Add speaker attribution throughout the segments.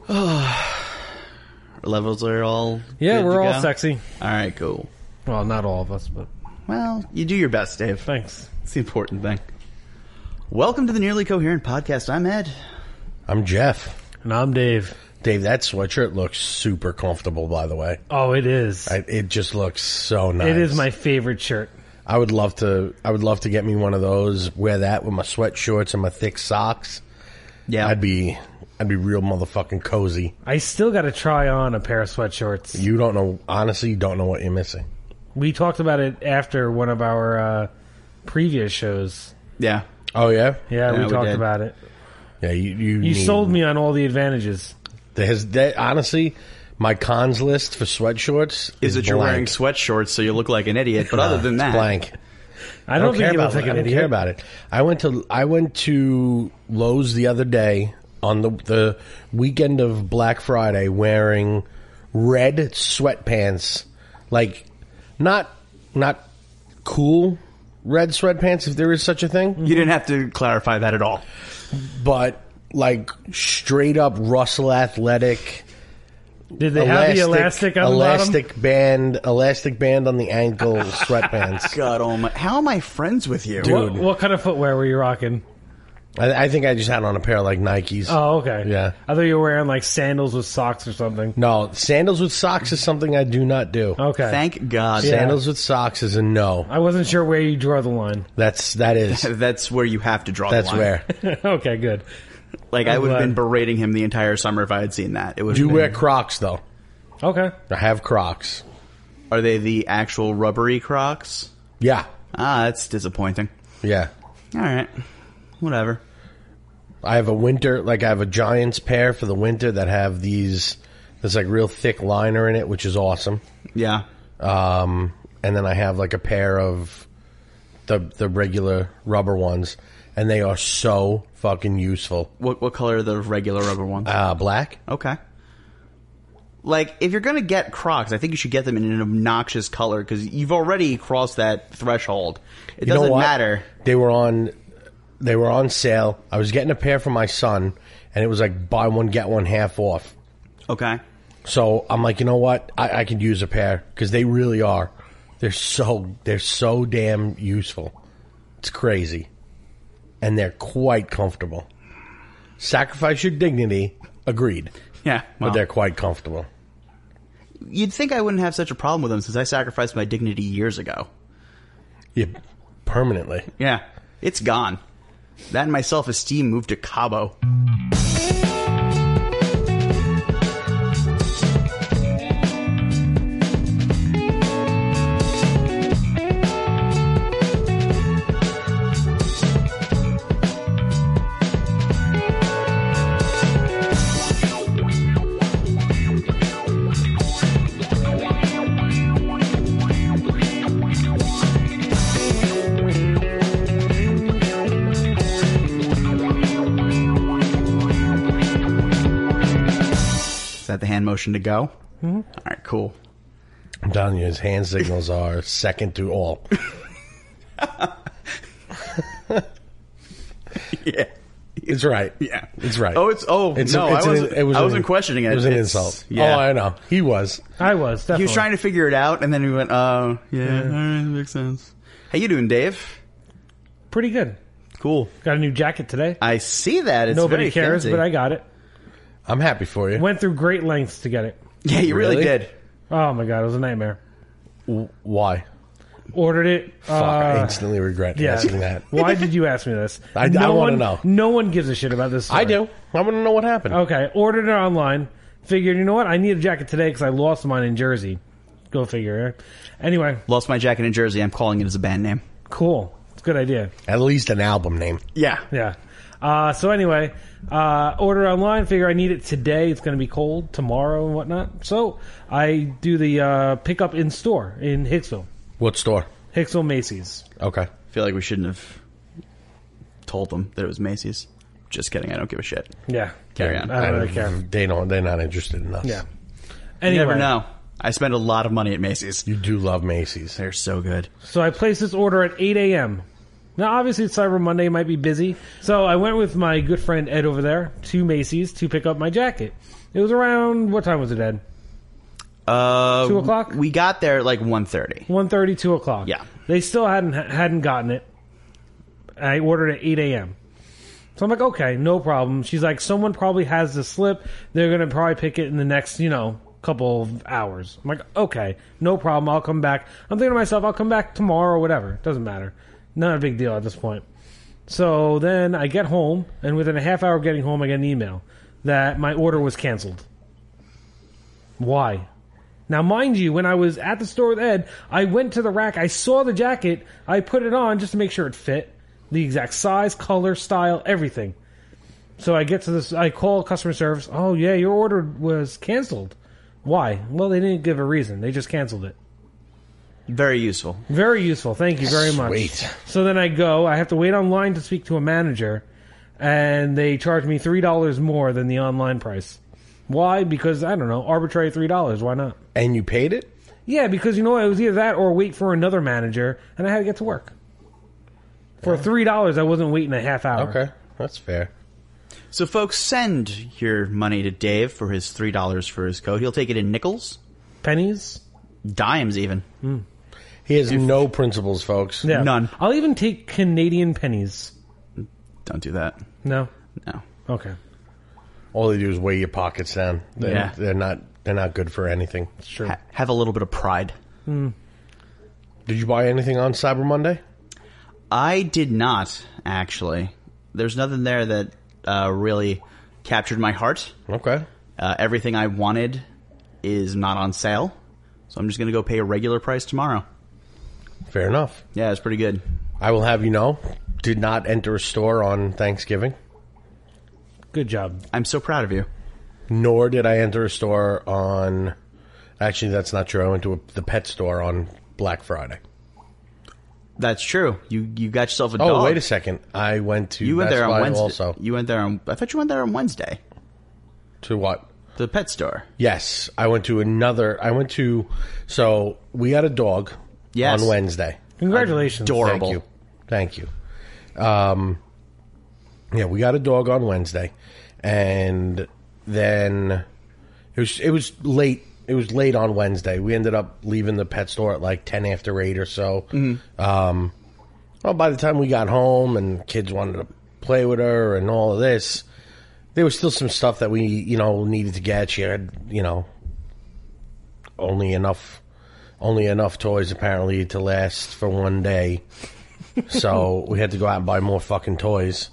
Speaker 1: Levels are all
Speaker 2: Yeah,
Speaker 1: good
Speaker 2: we're
Speaker 1: to
Speaker 2: all
Speaker 1: go?
Speaker 2: sexy.
Speaker 1: All right, cool.
Speaker 2: Well, not all of us, but
Speaker 1: Well, you do your best, Dave.
Speaker 2: thanks.
Speaker 1: It's the important thing. Welcome to the Nearly Coherent Podcast. I'm Ed.
Speaker 3: I'm Jeff.
Speaker 2: And I'm Dave.
Speaker 3: Dave, that sweatshirt looks super comfortable, by the way.
Speaker 2: Oh, it is.
Speaker 3: It just looks so nice.
Speaker 2: It is my favorite shirt.
Speaker 3: I would love to get me one of those, wear that with my sweat shorts and my thick socks.
Speaker 1: Yeah.
Speaker 3: I'd be real motherfucking cozy.
Speaker 2: I still got to try on a pair of sweatshorts.
Speaker 3: You don't know, honestly, you don't know what you're missing.
Speaker 2: We talked about it after one of our previous shows.
Speaker 1: Yeah.
Speaker 3: Oh, yeah?
Speaker 2: Yeah, we
Speaker 1: we
Speaker 2: talked
Speaker 1: did.
Speaker 2: about it.
Speaker 3: Yeah, you
Speaker 2: You sold me on all the advantages.
Speaker 3: Honestly, my cons list for sweatshorts
Speaker 1: Is that you're
Speaker 3: blank.
Speaker 1: wearing sweatshorts so you look like an idiot, but other than
Speaker 3: It's
Speaker 1: that...
Speaker 3: blank.
Speaker 2: I don't think
Speaker 3: care
Speaker 2: it looks
Speaker 3: about
Speaker 2: like
Speaker 3: it.
Speaker 2: an
Speaker 3: I don't
Speaker 2: idiot.
Speaker 3: care about it. I went to Lowe's the other day on the weekend of Black Friday wearing red sweatpants, like not cool red sweatpants, if there is such a thing,
Speaker 1: You didn't have to clarify that at all.
Speaker 3: but like straight up Russell Athletic.
Speaker 2: Did they have the elastic on the bottom?
Speaker 3: Elastic band on the ankle sweatpants.
Speaker 1: God, oh my... How am I friends with you?
Speaker 3: Dude.
Speaker 2: What kind of footwear were you rocking?
Speaker 3: I think I just had on a pair of like Nikes.
Speaker 2: Oh, okay.
Speaker 3: Yeah.
Speaker 2: I thought you were wearing like sandals with socks or something.
Speaker 3: No, sandals with socks is something I do not do.
Speaker 2: Okay.
Speaker 1: Thank God.
Speaker 2: Yeah.
Speaker 3: Sandals with socks is a no.
Speaker 2: I wasn't sure where you draw the line.
Speaker 3: That is.
Speaker 1: That's where you have to draw
Speaker 3: That's
Speaker 1: the line.
Speaker 3: where.
Speaker 2: Okay, good.
Speaker 1: Like, I would have
Speaker 2: glad.
Speaker 1: been berating him the entire summer if I had seen that. It would
Speaker 3: Do
Speaker 1: have
Speaker 3: wear
Speaker 1: been...
Speaker 3: Crocs though?
Speaker 2: Okay.
Speaker 3: I have Crocs.
Speaker 1: Are they the actual rubbery Crocs?
Speaker 3: Yeah,
Speaker 1: Ah, that's disappointing.
Speaker 3: yeah.
Speaker 1: All right. Whatever.
Speaker 3: I have I have a Giants pair for the winter that have there's like real thick liner in it, which is awesome.
Speaker 1: Yeah.
Speaker 3: And then I have like a pair of the regular rubber ones, and they are so fucking useful.
Speaker 1: What color are the regular rubber ones?
Speaker 3: Black.
Speaker 1: Okay. Like, if you're going to get Crocs, I think you should get them in an obnoxious color, because you've already crossed that threshold. It
Speaker 3: You know
Speaker 1: doesn't
Speaker 3: what?
Speaker 1: matter.
Speaker 3: They were on sale. I was getting a pair for my son, and it was like buy one get one half off.
Speaker 1: Okay.
Speaker 3: So I'm like, you know what? I could use a pair because they really are. They're so damn useful. It's crazy, and they're quite comfortable. Sacrifice your dignity, agreed,
Speaker 1: Yeah. Well,
Speaker 3: but they're quite comfortable.
Speaker 1: you'd think I wouldn't have such a problem with them, since I sacrificed my dignity years ago.
Speaker 3: Yeah, permanently.
Speaker 1: Yeah. It's gone. That and my self-esteem moved to Cabo. Is that the hand motion to go? Mm-hmm. All right, cool.
Speaker 3: I'm telling you, his hand signals are second to all.
Speaker 1: Yeah.
Speaker 3: It's right.
Speaker 1: Yeah.
Speaker 3: It's right.
Speaker 1: I wasn't questioning it.
Speaker 3: It was an
Speaker 1: It's-
Speaker 3: insult.
Speaker 1: Yeah.
Speaker 3: Oh, I know. He was.
Speaker 2: I was, definitely.
Speaker 1: He was trying to figure it out, and then he went, oh, yeah, all right, that makes sense. How you doing, Dave?
Speaker 2: Pretty good.
Speaker 1: Cool.
Speaker 2: Got a new jacket today.
Speaker 1: I see that. It's
Speaker 2: Nobody
Speaker 1: very
Speaker 2: cares,
Speaker 1: fancy.
Speaker 2: but I got it.
Speaker 3: I'm happy for you.
Speaker 2: Went through great lengths to get it.
Speaker 1: Yeah, you really
Speaker 3: Really?
Speaker 1: did.
Speaker 2: Oh my god, it was a nightmare.
Speaker 3: Why?
Speaker 2: Ordered it.
Speaker 3: Fuck, I instantly regret asking that.
Speaker 2: Why did you ask me this?
Speaker 3: I wanna know.
Speaker 2: No one gives a shit about this story.
Speaker 3: I do. I want to know what happened.
Speaker 2: Okay, ordered it online. Figured, you know what? I need a jacket today because I lost mine in Jersey. Go figure. Anyway,
Speaker 1: Lost my jacket in Jersey. I'm calling it as a band name.
Speaker 2: cool. It's a good idea.
Speaker 3: At least an album name.
Speaker 1: Yeah.
Speaker 2: Yeah. So anyway, order online. Figure I need it today. It's going to be cold tomorrow and whatnot. So I do the pickup in store in Hicksville.
Speaker 3: What store?
Speaker 2: Hicksville Macy's.
Speaker 3: Okay.
Speaker 1: I feel like we shouldn't have told them that it was Macy's. Just kidding. I don't give a shit.
Speaker 2: Yeah.
Speaker 1: Carry on.
Speaker 2: I don't really care.
Speaker 3: They're not interested in us.
Speaker 2: Yeah.
Speaker 1: You
Speaker 2: Anyway,
Speaker 1: never know. I spend a lot of money at Macy's.
Speaker 3: You do love Macy's.
Speaker 1: They're so good.
Speaker 2: so I placed this order at 8 a.m. Now, obviously, it's Cyber Monday. It might be busy. So I went with my good friend Ed over there to Macy's to pick up my jacket. It was around, what time was it, Ed? 2 o'clock?
Speaker 1: We got there at like 1:30.
Speaker 2: 1:30, 2 o'clock.
Speaker 1: Yeah.
Speaker 2: They still hadn't gotten it. I ordered at 8 a.m. So I'm like, okay, no problem. She's like, someone probably has the slip. They're going to probably pick it in the next, couple of hours. I'm like, okay, no problem. I'll come back. I'm thinking to myself, I'll come back tomorrow or whatever. Doesn't matter. Not a big deal at this point. So then I get home, and within a half hour of getting home, I get an email that my order was canceled. Why? Now, mind you, when I was at the store with Ed, I went to the rack, I saw the jacket, I put it on just to make sure it fit. The exact size, color, style, everything. So I get to this, I call customer service. Oh, yeah, your order was canceled. Why? Well, they didn't give a reason. They just canceled it.
Speaker 1: Very useful.
Speaker 2: Very useful. Thank you very much.
Speaker 3: Sweet.
Speaker 2: So then I go, I have to wait online to speak to a manager, and they charge me $3 more than the online price. Why? Because, I don't know, arbitrary $3. Why not?
Speaker 3: And you paid it?
Speaker 2: Yeah, because, it was either that or wait for another manager, and I had to get to work. For $3, I wasn't waiting a half hour.
Speaker 3: Okay, that's fair.
Speaker 1: So, folks, send your money to Dave for his $3 for his coat. He'll take it in nickels,
Speaker 2: Pennies?
Speaker 1: dimes, even.
Speaker 3: He has no principles, folks.
Speaker 2: Yeah.
Speaker 1: None.
Speaker 2: I'll even take Canadian pennies.
Speaker 1: Don't do that.
Speaker 2: No?
Speaker 1: No.
Speaker 2: Okay.
Speaker 3: All they do is weigh your pockets down.
Speaker 1: Yeah.
Speaker 3: They're not good for anything.
Speaker 2: Sure.
Speaker 1: Have a little bit of pride.
Speaker 3: Did you buy anything on Cyber Monday?
Speaker 1: I did not, actually. There's nothing there that really captured my heart.
Speaker 3: Okay.
Speaker 1: Everything I wanted is not on sale. So I'm just going to go pay a regular price tomorrow.
Speaker 3: Fair enough.
Speaker 1: Yeah, it's pretty good.
Speaker 3: I will have you know, did not enter a store on Thanksgiving,
Speaker 2: Good job.
Speaker 1: I'm so proud of you.
Speaker 3: nor did I enter a store on... Actually, that's not true. I went to the pet store on Black Friday.
Speaker 1: That's true. You got yourself a
Speaker 3: Oh,
Speaker 1: dog.
Speaker 3: wait a second. I went to
Speaker 1: You went
Speaker 3: Best
Speaker 1: there on
Speaker 3: Buy
Speaker 1: Wednesday.
Speaker 3: also.
Speaker 1: You went there on... I thought you went there on Wednesday.
Speaker 3: To what?
Speaker 1: The pet store.
Speaker 3: Yes, I went to another... So, we got a dog
Speaker 1: Yes.
Speaker 3: on Wednesday.
Speaker 2: Congratulations.
Speaker 1: Adorable.
Speaker 3: Thank you. Yeah, we got a dog on Wednesday, and then it was late. It was late on Wednesday. We ended up leaving the pet store at like 10 after 8 or so. Well, by the time we got home and kids wanted to play with her and all of this, there was still some stuff that we needed to get. She had only enough toys apparently to last for one day. So we had to go out and buy more fucking toys.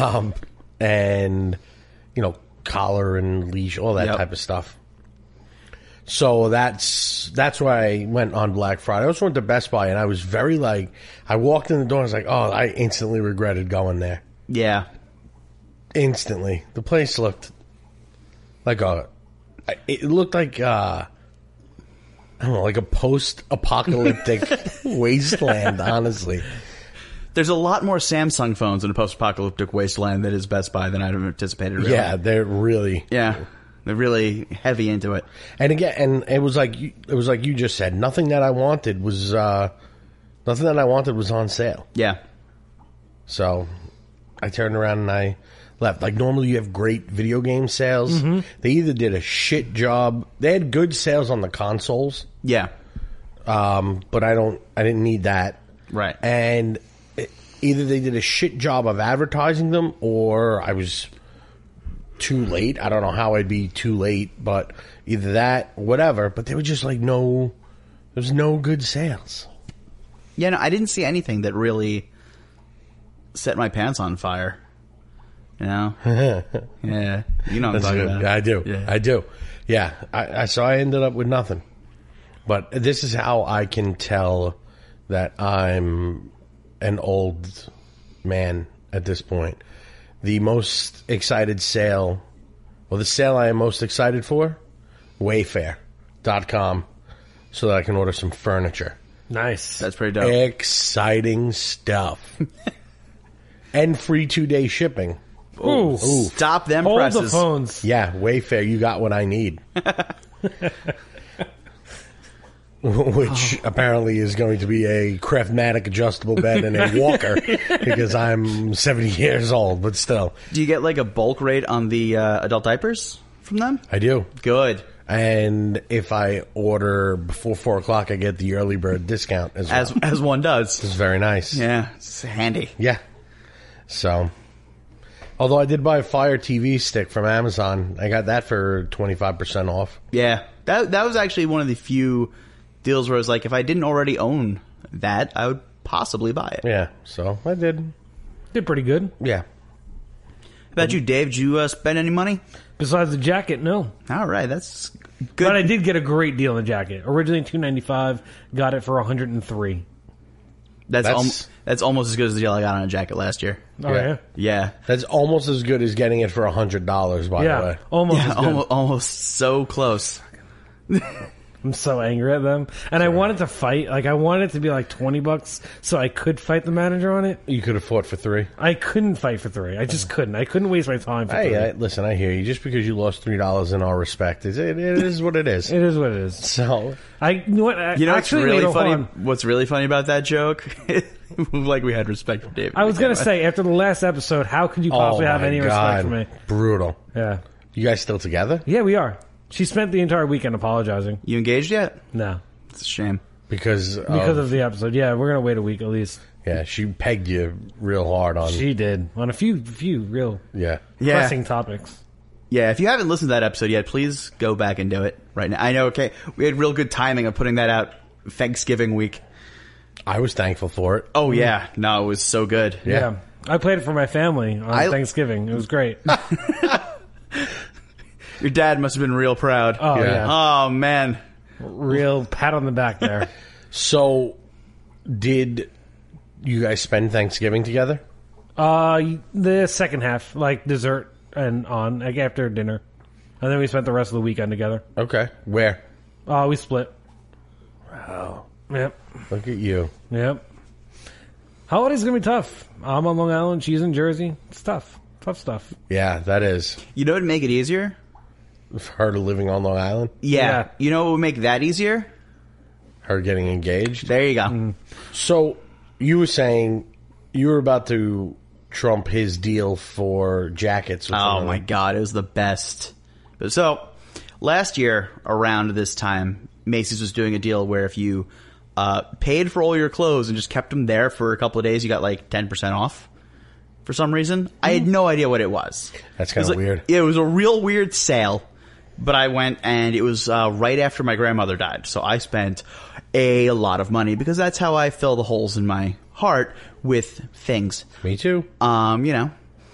Speaker 3: And, collar and leash, all that
Speaker 1: Yep.
Speaker 3: type of stuff. So that's why I went on Black Friday. I also went to Best Buy, and I was very I walked in the door and I was like, oh, I instantly regretted going there.
Speaker 1: Yeah.
Speaker 3: Instantly. The place looked it looked like, I don't know, like a post-apocalyptic wasteland, honestly.
Speaker 1: There's a lot more Samsung phones in a post-apocalyptic wasteland that is Best Buy than I'd have anticipated. Really.
Speaker 3: Yeah, they're really...
Speaker 1: Yeah. They're really heavy into it.
Speaker 3: And again, and it was like you just said, nothing that I wanted was on sale.
Speaker 1: Yeah.
Speaker 3: So I turned around and I left. Like normally you have great video game sales. They either did a shit job. They had good sales on the consoles.
Speaker 1: Yeah.
Speaker 3: But I didn't need that.
Speaker 1: Right.
Speaker 3: And either they did a shit job of advertising them or I was too late. I don't know how I'd be too late, but either that, whatever. But there were just there's no good sales.
Speaker 1: Yeah, no, I didn't see anything that really set my pants on fire. Yeah. You know what I'm talking about.
Speaker 3: I do.
Speaker 1: Yeah.
Speaker 3: I do. Yeah. So I ended up with nothing. But this is how I can tell that I'm an old man at this point. The most excited sale, the sale I am most excited for, Wayfair.com, so that I can order some furniture.
Speaker 2: Nice.
Speaker 1: That's pretty dope.
Speaker 3: Exciting stuff. And free 2-day shipping.
Speaker 2: Ooh.
Speaker 1: Stop them
Speaker 2: Hold
Speaker 1: presses.
Speaker 2: the phones.
Speaker 3: Yeah, Wayfair, you got what I need. which apparently is going to be a Craftmatic adjustable bed and a walker because I'm 70 years old, but still.
Speaker 1: Do you get like a bulk rate on the adult diapers from them?
Speaker 3: I do.
Speaker 1: Good.
Speaker 3: And if I order before 4 o'clock, I get the early bird discount as well.
Speaker 1: As one does.
Speaker 3: It's very nice.
Speaker 1: Yeah, it's handy.
Speaker 3: Yeah. So, although I did buy a Fire TV stick from Amazon, I got that for 25% off.
Speaker 1: Yeah, that was actually one of the few deals where I was like, if I didn't already own that, I would possibly buy it.
Speaker 3: Yeah, so I did.
Speaker 2: Did pretty good.
Speaker 3: Yeah.
Speaker 1: How about you, Dave? Did you spend any money?
Speaker 2: Besides the jacket, no.
Speaker 1: All right, that's good.
Speaker 2: But I did get a great deal on the jacket. Originally $295, got it for $103.
Speaker 1: That's almost as good as the deal I got on a jacket last year.
Speaker 2: Oh, yeah?
Speaker 1: Yeah.
Speaker 3: That's almost as good as getting it for $100, by the way.
Speaker 2: Almost
Speaker 1: Yeah,
Speaker 2: as good.
Speaker 1: almost so close.
Speaker 2: I'm so angry at them. And I wanted to fight. Like, I wanted it to be like $20 so I could fight the manager on it.
Speaker 3: You could have fought for $3.
Speaker 2: I couldn't fight for $3. I just couldn't. I couldn't waste my time for $3.
Speaker 3: Listen, I hear you. Just because you lost $3 in our respect, it is what it is.
Speaker 2: It is what it is.
Speaker 3: So,
Speaker 2: You know what?
Speaker 1: You know what's
Speaker 2: Actually,
Speaker 1: really
Speaker 2: hold
Speaker 1: funny?
Speaker 2: on.
Speaker 1: What's really funny about that joke? Like we had respect for David.
Speaker 2: I was going to say, after the last episode, how could you possibly have any respect for me?
Speaker 3: Brutal.
Speaker 2: Yeah.
Speaker 3: You guys still together?
Speaker 2: Yeah, we are. She spent the entire weekend apologizing.
Speaker 1: You engaged yet?
Speaker 2: No.
Speaker 1: It's a shame.
Speaker 3: Because
Speaker 2: Of the episode. Yeah, we're going to wait a week at least.
Speaker 3: Yeah, she pegged you real hard on.
Speaker 2: She did. On a few real
Speaker 3: Yeah.
Speaker 2: pressing topics.
Speaker 1: Yeah, if you haven't listened to that episode yet, please go back and do it right now. I know, okay, we had real good timing of putting that out Thanksgiving week.
Speaker 3: I was thankful for it.
Speaker 1: Oh, yeah. No, it was so good.
Speaker 2: Yeah. I played it for my family on Thanksgiving. It was great.
Speaker 1: Your dad must have been real proud.
Speaker 2: Oh, yeah.
Speaker 1: Oh, man.
Speaker 2: Real pat on the back there.
Speaker 3: So, did you guys spend Thanksgiving together?
Speaker 2: The second half, like dessert and on, like after dinner. And then we spent the rest of the weekend together.
Speaker 3: Okay. Where?
Speaker 2: We split.
Speaker 3: Wow.
Speaker 2: Yep.
Speaker 3: Look at you.
Speaker 2: Yep. Holiday's gonna be tough. I'm on Long Island, she's in Jersey. It's tough. Tough stuff.
Speaker 3: Yeah, that is.
Speaker 1: You know what would make it easier?
Speaker 3: Her living on Long Island?
Speaker 1: Yeah. You know what would make that easier?
Speaker 3: Her getting engaged?
Speaker 1: There you go.
Speaker 3: So, you were saying you were about to trump his deal for jackets.
Speaker 1: Oh, my God. It was the best. So, last year, around this time, Macy's was doing a deal where if you paid for all your clothes and just kept them there for a couple of days, you got like 10% off for some reason. I had no idea what it was.
Speaker 3: That's kind of weird.
Speaker 1: Yeah, it was a real weird sale. But I went, and it was right after my grandmother died. So I spent a lot of money because that's how I fill the holes in my heart with things.
Speaker 3: Me too.
Speaker 1: You know.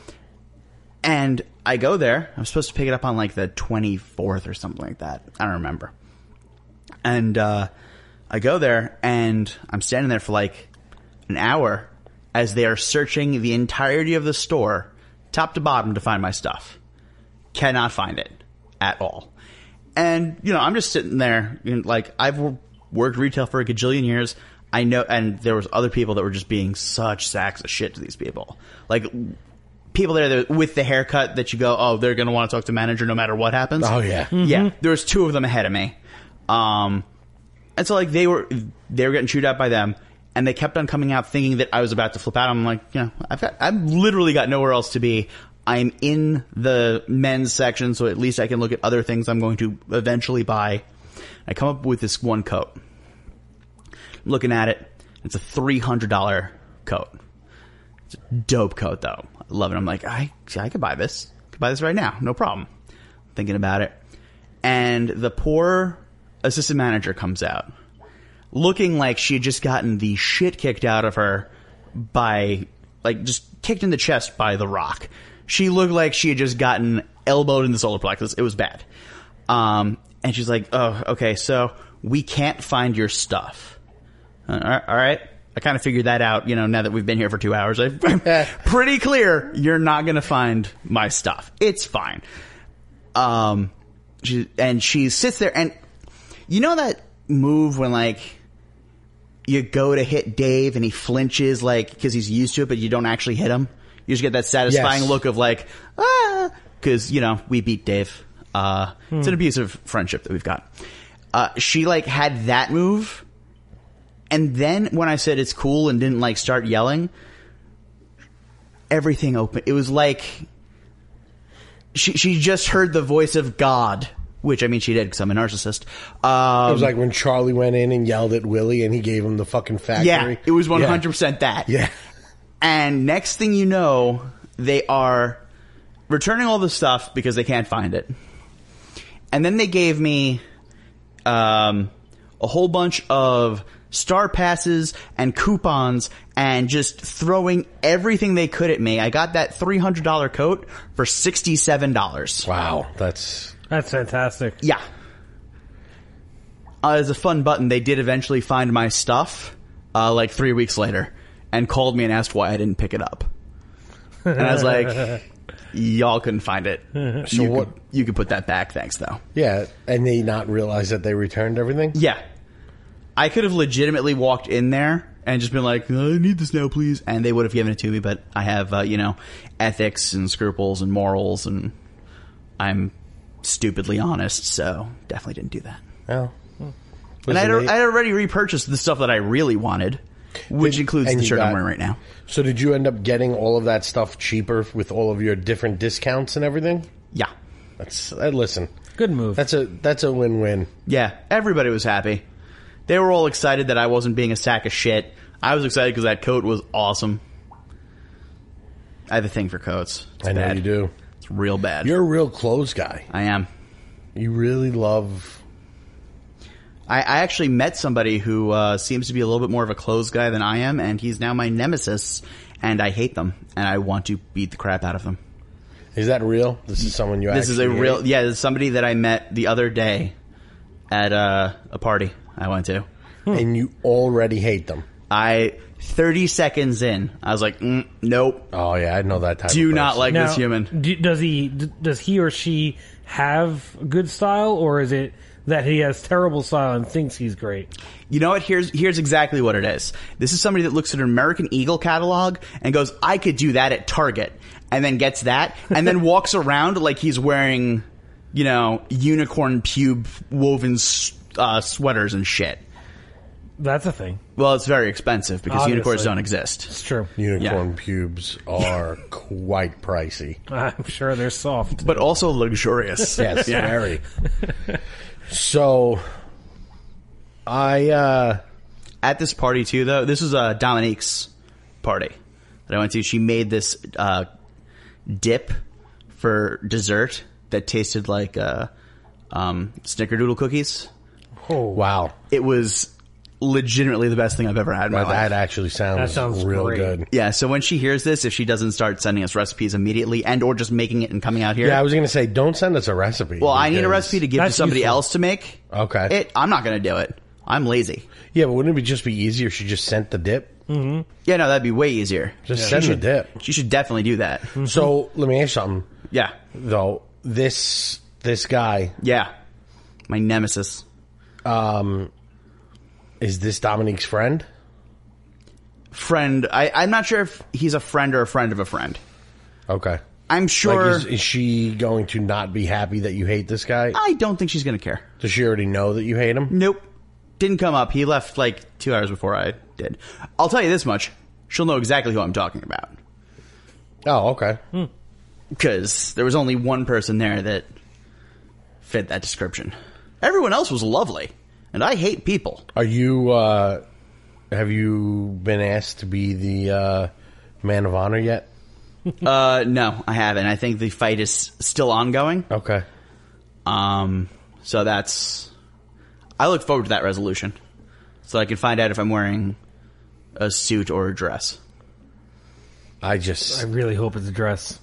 Speaker 1: And I go there. I'm supposed to pick it up on like the 24th or something like that. I don't remember. And I go there, and I'm standing there for like an hour as they are searching the entirety of the store, top to bottom, to find my stuff. Cannot find it at all. And, you know, I'm just sitting there, you know, like, I've worked retail for a gajillion years. I know, and there was other people that were just being such sacks of shit to these people. Like, people there that, with the haircut that you go, oh, they're going to want to talk to manager no matter what happens.
Speaker 3: Oh, yeah.
Speaker 1: Yeah, there was two of them ahead of me. And so, like, they were getting chewed out by them, and they kept on coming out thinking that I was about to flip out. I'm like, you know, I've literally got nowhere else to be. I'm in the men's section, so at least I can look at other things I'm going to eventually buy. I come up with this one coat. I'm looking at it. It's a $300 coat. It's a dope coat, though. I love it. I'm like, I could buy this. I could buy this right now. No problem. Thinking about it. And the poor assistant manager comes out, looking like she had just gotten the shit kicked out of her by, like, just kicked in the chest by The Rock. She looked like she had just gotten elbowed in the solar plexus. It was bad. And she's like, oh, okay, so we can't find your stuff. All right. I kind of figured that out, you know, now that we've been here for 2 hours. I'm pretty clear you're not going to find my stuff. It's fine. She sits there, and you know that move when, like, you go to hit Dave and he flinches, like, because he's used to it, but you don't actually hit him? You just get that satisfying look of like, because, you know, we beat Dave. It's an abusive friendship that we've got. She like had that move, and then when I said it's cool and didn't like start yelling, everything opened. It was like she just heard the voice of God, which I mean she did because I'm a narcissist.
Speaker 3: It was like when Charlie went in and yelled at Willie and he gave him the fucking factory.
Speaker 1: Yeah, it was 100% that.
Speaker 3: Yeah.
Speaker 1: And next thing you know, they are returning all the stuff because they can't find it. And then they gave me a whole bunch of star passes and coupons and just throwing everything they could at me. I got that $300 coat for $67.
Speaker 3: Wow, that's
Speaker 2: fantastic.
Speaker 1: Yeah. As a fun button, they did eventually find my stuff like 3 weeks later and called me and asked why I didn't pick it up. And I was like, y'all couldn't find it.
Speaker 3: So
Speaker 1: you could put that back, thanks, though.
Speaker 3: yeah. And they not realize that they returned everything.
Speaker 1: Yeah. I could have legitimately walked in there and just been like, I need this now, please. And they would have given it to me, but I have, ethics and scruples and morals, and I'm stupidly honest, so definitely didn't do that.
Speaker 3: Oh.
Speaker 1: And I'd already repurchased the stuff that I really wanted, which includes
Speaker 3: and
Speaker 1: the
Speaker 3: you
Speaker 1: shirt I'm
Speaker 3: got-
Speaker 1: wearing right now.
Speaker 3: So did you end up getting all of that stuff cheaper with all of your different discounts and everything?
Speaker 1: Yeah.
Speaker 3: Listen.
Speaker 2: Good move.
Speaker 3: That's a win-win.
Speaker 1: Yeah, everybody was happy. They were all excited that I wasn't being a sack of shit. I was excited because that coat was awesome. I have a thing for coats. It's
Speaker 3: I know
Speaker 1: bad.
Speaker 3: you do.
Speaker 1: It's real bad.
Speaker 3: You're a real clothes guy.
Speaker 1: I am.
Speaker 3: You really love...
Speaker 1: I actually met somebody who seems to be a little bit more of a clothes guy than I am, and he's now my nemesis, and I hate them, and I want to beat the crap out of them.
Speaker 3: Is that real? This is someone you
Speaker 1: This is a
Speaker 3: actually
Speaker 1: real...
Speaker 3: hate?
Speaker 1: Yeah, this is somebody that I met the other day at a party I went to.
Speaker 3: And you already hate them.
Speaker 1: 30 seconds in, I was like, nope.
Speaker 3: Oh, yeah, I know that type of
Speaker 1: Do
Speaker 3: person.
Speaker 1: not like
Speaker 2: Now,
Speaker 1: this human.
Speaker 2: Does he or she have good style, or is it that he has terrible style and thinks he's great?
Speaker 1: You know what? Here's exactly what it is. This is somebody that looks at an American Eagle catalog and goes, I could do that at Target, and then gets that, and then walks around like he's wearing, unicorn pube woven sweaters and shit.
Speaker 2: That's a thing.
Speaker 1: Well, it's very expensive because
Speaker 2: Obviously.
Speaker 1: unicorns don't exist.
Speaker 2: It's true.
Speaker 3: Unicorn pubes are quite pricey.
Speaker 2: I'm sure they're soft.
Speaker 1: But also luxurious.
Speaker 3: Yes,
Speaker 1: Yeah.
Speaker 3: very. So,
Speaker 1: At this party, too, though, this was Dominique's party that I went to. She made this dip for dessert that tasted like snickerdoodle cookies.
Speaker 2: Oh,
Speaker 3: wow.
Speaker 1: It was legitimately the best thing I've ever had in my life.
Speaker 3: That actually
Speaker 2: That sounds
Speaker 3: real
Speaker 2: great.
Speaker 3: good.
Speaker 1: Yeah, so when she hears this, if she doesn't start sending us recipes immediately and or just making it and coming out here.
Speaker 3: Yeah, I was going to say, don't send us a recipe.
Speaker 1: well, I need a
Speaker 3: because-
Speaker 1: recipe to give to
Speaker 2: That's
Speaker 1: somebody
Speaker 2: useful.
Speaker 1: else to make.
Speaker 3: Okay.
Speaker 1: it. I'm not going to do it. I'm lazy.
Speaker 3: Yeah, but wouldn't it just be easier if she just sent the dip?
Speaker 1: Yeah, no, that'd be way easier.
Speaker 3: Just send the dip.
Speaker 1: She should definitely do that.
Speaker 3: So, let me ask you something,
Speaker 1: Yeah.
Speaker 3: though. This guy,
Speaker 1: Yeah. My nemesis.
Speaker 3: is this Dominique's friend?
Speaker 1: Friend. I'm not sure if he's a friend or a friend of a friend.
Speaker 3: Okay.
Speaker 1: I'm sure.
Speaker 3: Like, is she going to not be happy that you hate this guy?
Speaker 1: I don't think she's going to care.
Speaker 3: Does she already know that you hate him?
Speaker 1: Nope. Didn't come up. He left like 2 hours before I did. I'll tell you this much. She'll know exactly who I'm talking about.
Speaker 3: Oh, okay.
Speaker 1: Because there was only one person there that fit that description. Everyone else was lovely. And I hate people.
Speaker 3: Are you, have you been asked to be the man of honor yet?
Speaker 1: No, I haven't. I think the fight is still ongoing.
Speaker 3: Okay.
Speaker 1: So that's... I look forward to that resolution. So I can find out if I'm wearing a suit or a dress.
Speaker 3: I
Speaker 2: I really hope it's a dress.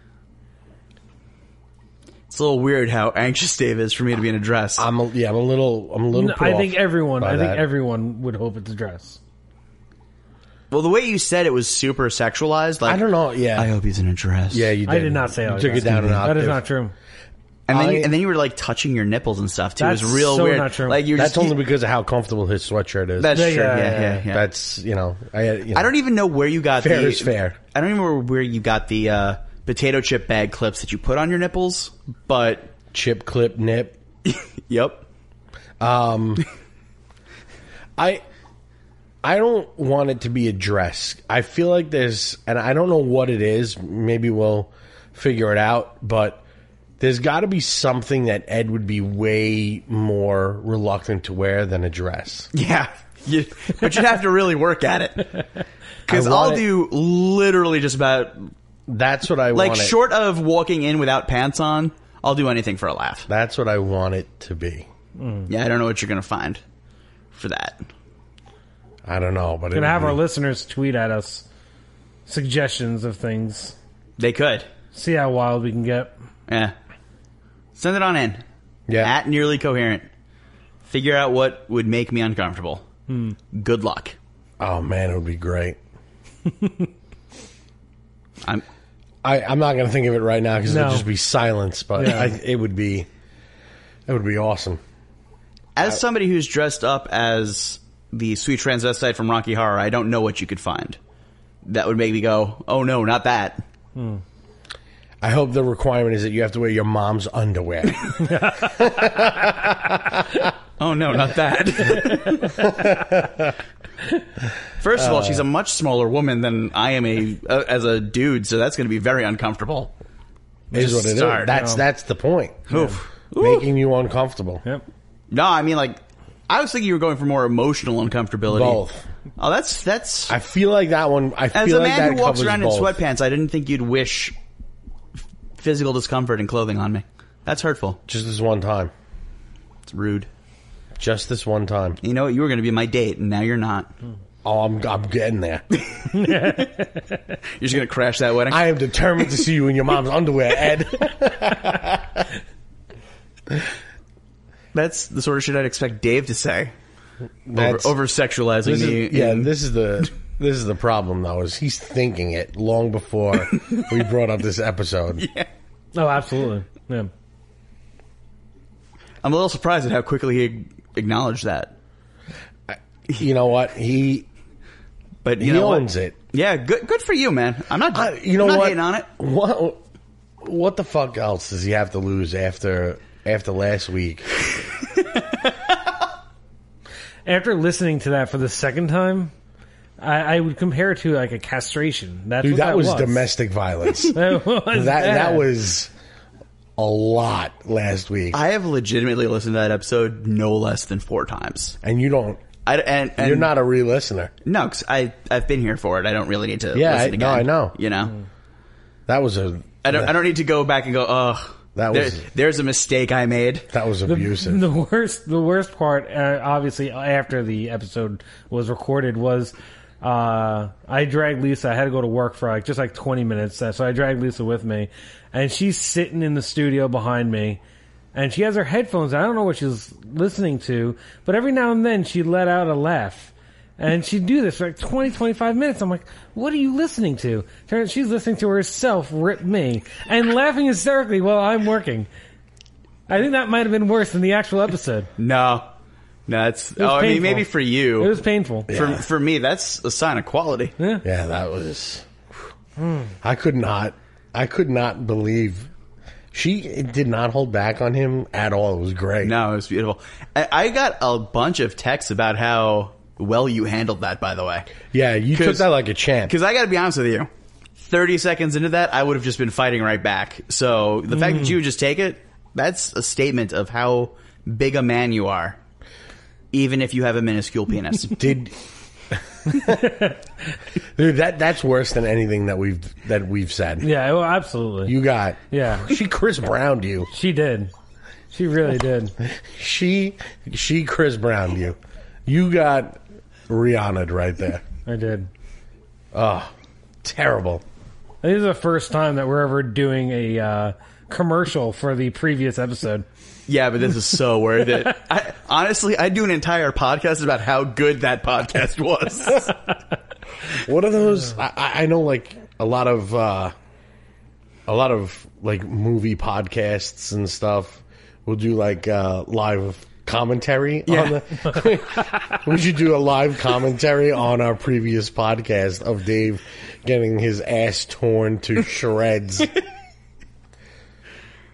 Speaker 1: It's a little weird how anxious Dave is for me to be in a dress.
Speaker 3: I'm a little
Speaker 2: No,
Speaker 3: put
Speaker 2: I
Speaker 3: off
Speaker 2: think everyone.
Speaker 3: by
Speaker 2: I think
Speaker 3: that.
Speaker 2: everyone would hope it's a dress.
Speaker 1: Well, the way you said it was super sexualized. Like,
Speaker 3: I don't know. Yeah.
Speaker 1: I hope he's in a dress.
Speaker 3: Yeah, you did.
Speaker 2: I did not say
Speaker 3: you
Speaker 2: I was
Speaker 3: took it
Speaker 2: dressed.
Speaker 3: down an
Speaker 2: That is
Speaker 3: octave.
Speaker 2: not true.
Speaker 1: And then,
Speaker 3: I-
Speaker 1: and then you were like touching your nipples and stuff too. It was
Speaker 2: That's
Speaker 1: real
Speaker 2: so
Speaker 1: weird.
Speaker 2: not true.
Speaker 1: Like you're
Speaker 3: That's
Speaker 1: just,
Speaker 3: only because of how comfortable his sweatshirt is.
Speaker 1: That's
Speaker 2: Yeah,
Speaker 1: true.
Speaker 2: yeah,
Speaker 1: Yeah.
Speaker 3: That's
Speaker 1: I don't even know where you got
Speaker 3: Fair
Speaker 1: the
Speaker 3: is fair.
Speaker 1: I don't even know where you got the potato chip bag clips that you put on your nipples, but
Speaker 3: chip clip nip.
Speaker 1: yep.
Speaker 3: I don't want it to be a dress. I feel like there's, and I don't know what it is. Maybe we'll figure it out, but there's got to be something that Ed would be way more reluctant to wear than a dress.
Speaker 1: Yeah. But you'd have to really work at it. Because I'll do literally just about...
Speaker 3: That's what I want.
Speaker 1: Like, short of walking in without pants on, I'll do anything for a laugh.
Speaker 3: That's what I want it to be.
Speaker 1: Yeah, I don't know what you're going to find for that.
Speaker 3: I don't know, but
Speaker 2: We're gonna have our listeners tweet at us suggestions of things.
Speaker 1: They could.
Speaker 2: See how wild we can get.
Speaker 1: Yeah. Send it on in.
Speaker 3: Yeah.
Speaker 1: At Nearly Coherent. Figure out what would make me uncomfortable. Good luck.
Speaker 3: Oh man, it would be great.
Speaker 1: I'm
Speaker 3: not going to think of it right now because it would just be silence, but
Speaker 2: Yeah.
Speaker 3: it would be awesome.
Speaker 1: As somebody who's dressed up as the sweet transvestite from Rocky Horror, I don't know what you could find that would make me go, oh no, not that.
Speaker 3: I hope the requirement is that you have to wear your mom's underwear.
Speaker 1: Oh no, not that. First of all, she's a much smaller woman than I am as a dude, so that's going to be very uncomfortable.
Speaker 3: Is what it is.
Speaker 1: Start.
Speaker 3: That's the point.
Speaker 1: Oof.
Speaker 3: Making you uncomfortable.
Speaker 2: Yep.
Speaker 1: No, I mean, like, I was thinking you were going for more emotional uncomfortability.
Speaker 3: Both.
Speaker 1: Oh, that's.
Speaker 3: I feel like that one. I
Speaker 1: As
Speaker 3: feel
Speaker 1: a
Speaker 3: like
Speaker 1: man
Speaker 3: that
Speaker 1: who walks
Speaker 3: covers
Speaker 1: around
Speaker 3: both.
Speaker 1: in sweatpants, I didn't think you'd wish physical discomfort and clothing on me. That's hurtful.
Speaker 3: Just this one time.
Speaker 1: It's rude.
Speaker 3: Just this one time.
Speaker 1: You know what? You were going to be my date, and now you're not.
Speaker 3: Oh, I'm getting there.
Speaker 1: You're just going to crash that wedding?
Speaker 3: I am determined to see you in your mom's underwear, Ed.
Speaker 1: That's the sort of shit I'd expect Dave to say.
Speaker 3: That's-
Speaker 1: Over sexualizing me.
Speaker 3: This is the problem though. Is he's thinking it long before we brought up this episode.
Speaker 1: Yeah.
Speaker 2: Oh, absolutely. Yeah.
Speaker 1: I'm a little surprised at how quickly he acknowledged that.
Speaker 3: You know what?
Speaker 1: But you
Speaker 3: He
Speaker 1: know
Speaker 3: owns
Speaker 1: what?
Speaker 3: it.
Speaker 1: Yeah, good for you, man. I'm not.
Speaker 3: You know
Speaker 1: I'm not
Speaker 3: what?
Speaker 1: hating on it.
Speaker 3: What the fuck else does he have to lose after last week?
Speaker 2: After listening to that for the second time, I would compare it to like a castration. That's
Speaker 3: Dude,
Speaker 2: what
Speaker 3: that was
Speaker 2: was
Speaker 3: domestic violence.
Speaker 2: That was
Speaker 3: That was a lot last week,
Speaker 1: I have legitimately listened to that episode no less than 4 times.
Speaker 3: and you don't.
Speaker 1: And
Speaker 3: You're not a re-listener.
Speaker 1: No, because I've been here for it. I don't really need to.
Speaker 3: Yeah,
Speaker 1: listen again,
Speaker 3: I know.
Speaker 1: You know,
Speaker 3: That was a.
Speaker 1: I don't need to go back and go. Oh, there's a mistake I made.
Speaker 3: That was abusive.
Speaker 2: The worst part, obviously, after the episode was recorded, was I dragged Lisa. I had to go to work for just 20 minutes, so I dragged Lisa with me, and she's sitting in the studio behind me, and she has her headphones. I don't know what she's listening to, but every now and then she let out a laugh. And she'd do this for 20, 25 minutes. I'm like, what are you listening to? Turns out she's listening to herself rip me and laughing hysterically while I'm working. I think that might have been worse than the actual episode.
Speaker 1: No, it's.
Speaker 2: was
Speaker 1: I mean,
Speaker 2: painful.
Speaker 1: maybe for you.
Speaker 2: It was painful.
Speaker 1: For me, that's a sign of quality.
Speaker 2: Yeah.
Speaker 3: Yeah, that was. I could not believe she did not hold back on him at all. It was great.
Speaker 1: No, it was beautiful. I got a bunch of texts about how well you handled that, by the way.
Speaker 3: Yeah, you took that like a champ.
Speaker 1: Because I got to be honest with you, 30 seconds into that, I would have just been fighting right back. So the fact that you would just take it, that's a statement of how big a man you are, even if you have a minuscule penis.
Speaker 3: Dude, that's worse than anything that we've said.
Speaker 2: Yeah, well, absolutely.
Speaker 3: You got.
Speaker 2: Yeah.
Speaker 3: She Chris Browned you.
Speaker 2: She did. She really did.
Speaker 3: She Chris Browned you. You got Rihanna right there.
Speaker 2: I did.
Speaker 3: Oh, terrible.
Speaker 2: This is the first time that we're ever doing a commercial for the previous episode.
Speaker 1: Yeah, but this is so worth it. Honestly, I'd do an entire podcast about how good that podcast was.
Speaker 3: What are those? I know like a lot of like movie podcasts and stuff will do like live commentary on the. We should do a live commentary on our previous podcast of Dave getting his ass torn to shreds.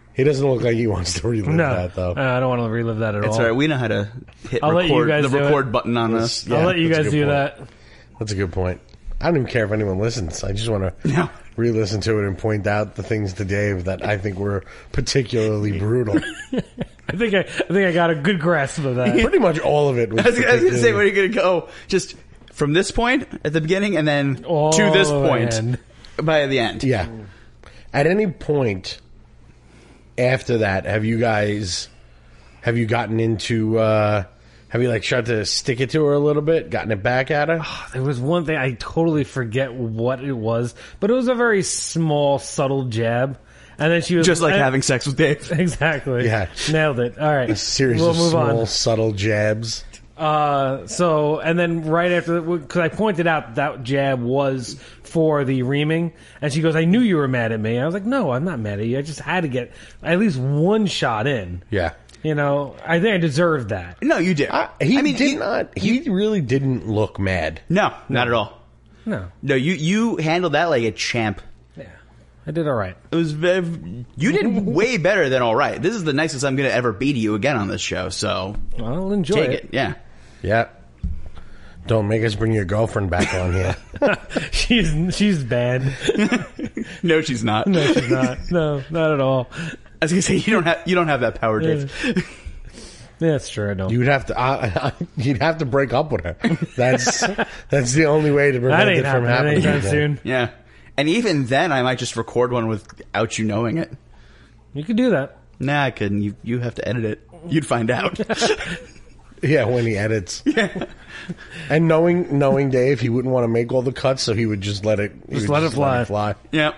Speaker 3: He doesn't look like he wants to relive
Speaker 2: No,
Speaker 3: that, though.
Speaker 2: I don't want to relive that at
Speaker 1: It's
Speaker 2: all.
Speaker 1: all right. We know how to hit
Speaker 2: I'll let you guys
Speaker 1: the
Speaker 2: do
Speaker 1: record
Speaker 2: it.
Speaker 1: button on this.
Speaker 3: Yeah,
Speaker 2: I'll let you
Speaker 3: that's a
Speaker 2: guys
Speaker 3: good
Speaker 2: do
Speaker 3: point.
Speaker 2: that.
Speaker 3: That's a good point. I don't even care if anyone listens. I just want to
Speaker 1: No.
Speaker 3: re-listen to it and point out the things to Dave that I think were particularly brutal.
Speaker 2: I think I got a good grasp of that.
Speaker 3: Pretty much all of it was
Speaker 1: I was going to say,
Speaker 3: particularly-
Speaker 1: where are you going to go? Just from this point at the beginning and then
Speaker 2: All
Speaker 1: to this
Speaker 2: the
Speaker 1: point
Speaker 2: end.
Speaker 1: by the end.
Speaker 3: Yeah. At any point after that, have you gotten into, have you like tried to stick it to her a little bit, gotten it back at her?
Speaker 2: There was one thing, I totally forget what it was, but it was a very small, subtle jab. And then she was
Speaker 1: Just like having sex with Dave.
Speaker 2: Exactly.
Speaker 3: Yeah.
Speaker 2: Nailed it. All right.
Speaker 3: A series
Speaker 2: we'll
Speaker 3: of
Speaker 2: move
Speaker 3: small,
Speaker 2: on.
Speaker 3: subtle jabs.
Speaker 2: So, and then right after, because I pointed out that jab was for the reaming, and she goes, I knew you were mad at me. I was like, no, I'm not mad at you. I just had to get at least one shot in.
Speaker 3: Yeah.
Speaker 2: You know, I think I deserved that.
Speaker 1: No, you did.
Speaker 3: He really didn't look mad.
Speaker 1: No, not at all.
Speaker 2: No.
Speaker 1: No, you handled that like a champ.
Speaker 2: Yeah. I did all right.
Speaker 1: It was you did way better than all right. This is the nicest I'm going to ever be to you again on this show. So
Speaker 2: I'll enjoy
Speaker 1: take
Speaker 2: it.
Speaker 1: it. Yeah.
Speaker 3: Yeah. Don't make us bring your girlfriend back on here.
Speaker 2: She's bad.
Speaker 1: No, she's not.
Speaker 2: No, she's not. No, not at all.
Speaker 1: I was going to say you don't have that power, Dave.
Speaker 2: Yeah, that's true. I don't.
Speaker 3: You'd have to break up with her. That's the only way to
Speaker 2: That
Speaker 3: prevent
Speaker 2: ain't
Speaker 3: it from
Speaker 2: happening
Speaker 3: happening.
Speaker 2: anytime
Speaker 3: again.
Speaker 2: soon.
Speaker 1: Yeah. And even then, I might just record one without you knowing it.
Speaker 2: You could do that.
Speaker 1: Nah, I couldn't. You have to edit it. You'd find out.
Speaker 3: Yeah, when he edits. Yeah. And knowing Dave, he wouldn't want to make all the cuts, so he would just let it fly.
Speaker 1: Yep.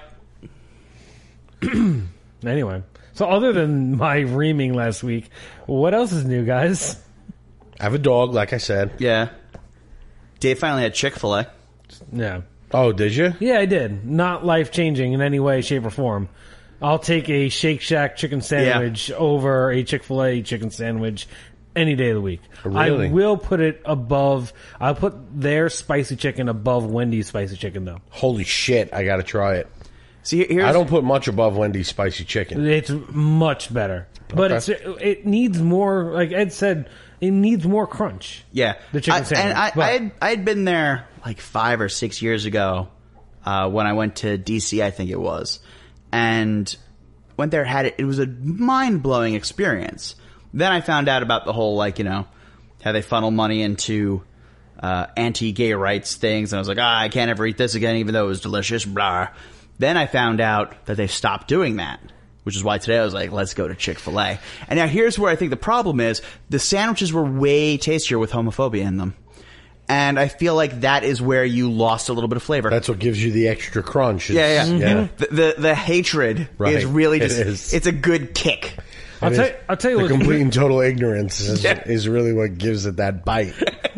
Speaker 2: Anyway, so other than my reaming last week, what else is new, guys?
Speaker 3: I have a dog, like I said.
Speaker 1: Yeah. Dave finally had Chick-fil-A.
Speaker 2: Yeah.
Speaker 3: Oh, did you?
Speaker 2: Yeah, I did. Not life-changing in any way, shape, or form. I'll take a Shake Shack chicken sandwich over a Chick-fil-A chicken sandwich any day of the week.
Speaker 3: Really?
Speaker 2: I will put it above... I'll put their spicy chicken above Wendy's spicy chicken, though.
Speaker 3: Holy shit, I gotta try it.
Speaker 1: See, here's
Speaker 3: I don't put much above Wendy's spicy chicken.
Speaker 2: It's much better. But
Speaker 3: Okay.
Speaker 2: it needs more... Like Ed said, it needs more crunch.
Speaker 1: Yeah,
Speaker 2: The chicken sandwich.
Speaker 1: And I had been there like 5 or 6 years ago when I went to DC, I think it was, and went there. Had it. It was a mind blowing experience. Then I found out about the whole how they funnel money into anti-gay rights things, and I was like, I can't ever eat this again, even though it was delicious. Blah. Then I found out that they stopped doing that. Which is why today I was like, let's go to Chick-fil-A. And now here's where I think the problem is. The sandwiches were way tastier with homophobia in them. And I feel like that is where you lost a little bit of flavor.
Speaker 3: That's what gives you the extra crunch.
Speaker 1: Yeah.
Speaker 3: Yeah.
Speaker 1: The hatred
Speaker 3: Right.
Speaker 1: is really
Speaker 3: It
Speaker 1: just,
Speaker 3: is.
Speaker 1: it's a good kick.
Speaker 2: I'll tell you
Speaker 3: The
Speaker 2: what's
Speaker 3: complete and total ignorance
Speaker 1: Yeah.
Speaker 3: is really what gives it that bite.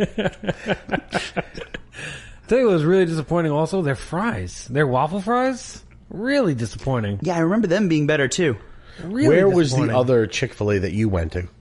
Speaker 2: tell you what was really disappointing also, their fries. Their waffle fries? Really disappointing.
Speaker 1: Yeah, I remember them being better too.
Speaker 2: Really
Speaker 3: Where was the
Speaker 2: disappointing.
Speaker 3: other Chick-fil-A that you went to?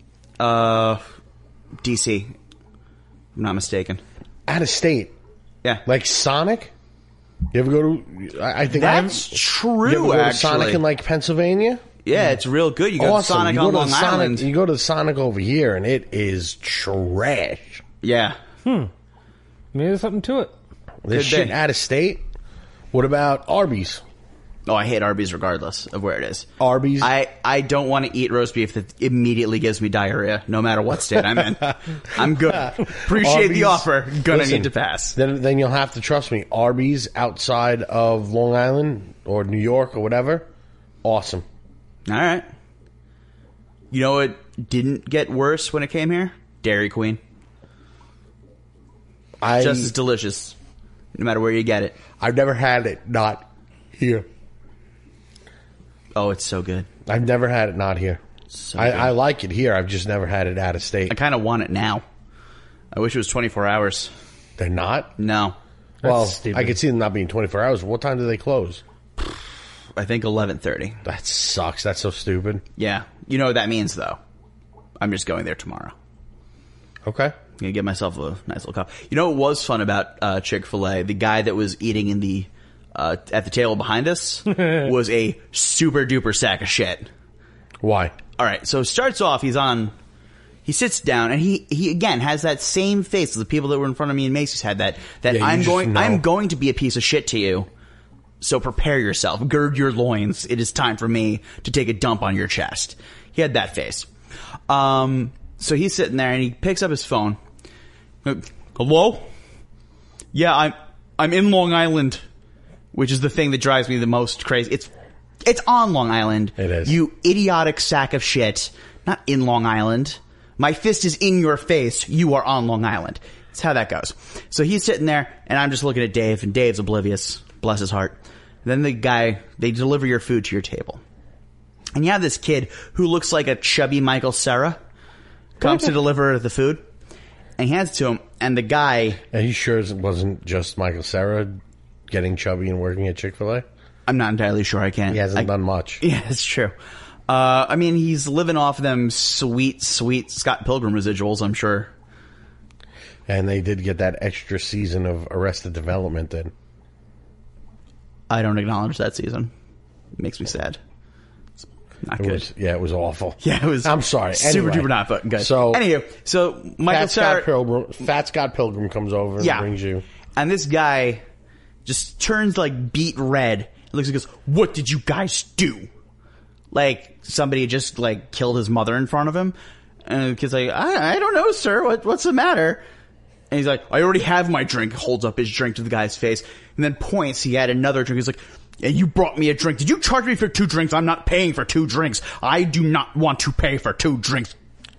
Speaker 1: DC. I'm not mistaken.
Speaker 3: Out of state.
Speaker 1: Yeah.
Speaker 3: Like Sonic? You ever go to... I think...
Speaker 1: That's
Speaker 3: you ever
Speaker 1: true,
Speaker 3: go to
Speaker 1: actually.
Speaker 3: Sonic in like Pennsylvania?
Speaker 1: Yeah, it's real good. You go to
Speaker 3: Awesome.
Speaker 1: Sonic
Speaker 3: You go
Speaker 1: on
Speaker 3: to
Speaker 1: Long
Speaker 3: Sonic-
Speaker 1: Island.
Speaker 3: You go to Sonic over here, and it is trash.
Speaker 1: Yeah.
Speaker 2: Maybe there's something to it.
Speaker 3: This
Speaker 1: Could
Speaker 3: shit
Speaker 1: be.
Speaker 3: out of state. What about Arby's?
Speaker 1: Oh, I hate Arby's regardless of where it is.
Speaker 3: Arby's?
Speaker 1: I don't want to eat roast beef that immediately gives me diarrhea, no matter what state I'm in. I'm good. Appreciate the
Speaker 3: Arby's-
Speaker 1: offer. Gonna
Speaker 3: Listen,
Speaker 1: need to pass.
Speaker 3: Then you'll have to trust me. Arby's outside of Long Island or New York or whatever, awesome.
Speaker 1: All right. You know what didn't get worse when it came here? Dairy Queen. Just as delicious, no matter where you get it.
Speaker 3: I've never had it not here.
Speaker 1: Oh, it's so good.
Speaker 3: I've never had it not here.
Speaker 1: So
Speaker 3: I like it here. I've just never had it out of state.
Speaker 1: I kind of want it now. I wish it was 24 hours.
Speaker 3: They're not?
Speaker 1: No.
Speaker 3: Well,
Speaker 2: stupid.
Speaker 3: I could see them not being 24 hours. What time do they close?
Speaker 1: I think 11:30.
Speaker 3: That sucks. That's so stupid.
Speaker 1: Yeah. You know what that means, though. I'm just going there tomorrow.
Speaker 3: Okay.
Speaker 1: I'm gonna get myself a nice little cup. You know what was fun about Chick-fil-A? The guy that was eating in the at the table behind us was a super duper sack of shit.
Speaker 3: Why?
Speaker 1: All right, so it starts off, he sits down, and he again has that same face as the people that were in front of me in Macy's had that
Speaker 3: Yeah,
Speaker 1: I'm
Speaker 3: know.
Speaker 1: going to be a piece of shit to you. So prepare yourself. Gird your loins. It is time for me to take a dump on your chest. He had that face. So he's sitting there and he picks up his phone. Hello? Yeah, I'm in Long Island, which is the thing that drives me the most crazy. It's on Long Island.
Speaker 3: It is.
Speaker 1: You idiotic sack of shit. Not in Long Island. My fist is in your face. You are on Long Island. That's how that goes. So he's sitting there and I'm just looking at Dave, and Dave's oblivious. Bless his heart. Then they deliver your food to your table. And you have this kid who looks like a chubby Michael Cera comes to deliver the food. And he hands it to him, and the guy...
Speaker 3: Are you sure it wasn't just Michael Cera getting chubby and working at Chick-fil-A?
Speaker 1: I'm not entirely sure. I can't...
Speaker 3: He hasn't done much.
Speaker 1: Yeah, it's true. I mean, he's living off them sweet Scott Pilgrim residuals, I'm sure.
Speaker 3: And they did get that extra season of Arrested Development in.
Speaker 1: I don't acknowledge that season. It makes me sad. It's not good.
Speaker 3: It was awful.
Speaker 1: Yeah, it was.
Speaker 3: I'm sorry.
Speaker 1: Super
Speaker 3: Anyway,
Speaker 1: duper not fucking good.
Speaker 3: So,
Speaker 1: Michael Cera,
Speaker 3: Fat Scott Pilgrim comes over and brings you.
Speaker 1: And this guy just turns like beet red. He looks and goes, "What did you guys do?" Like somebody just like killed his mother in front of him. And the kid's like, I don't know, sir. What's the matter? And he's like, I already have my drink. Holds up his drink to the guy's face. And then points. He had another drink. He's like, yeah, you brought me a drink. Did you charge me for 2 drinks? I'm not paying for 2 drinks. I do not want to pay for 2 drinks.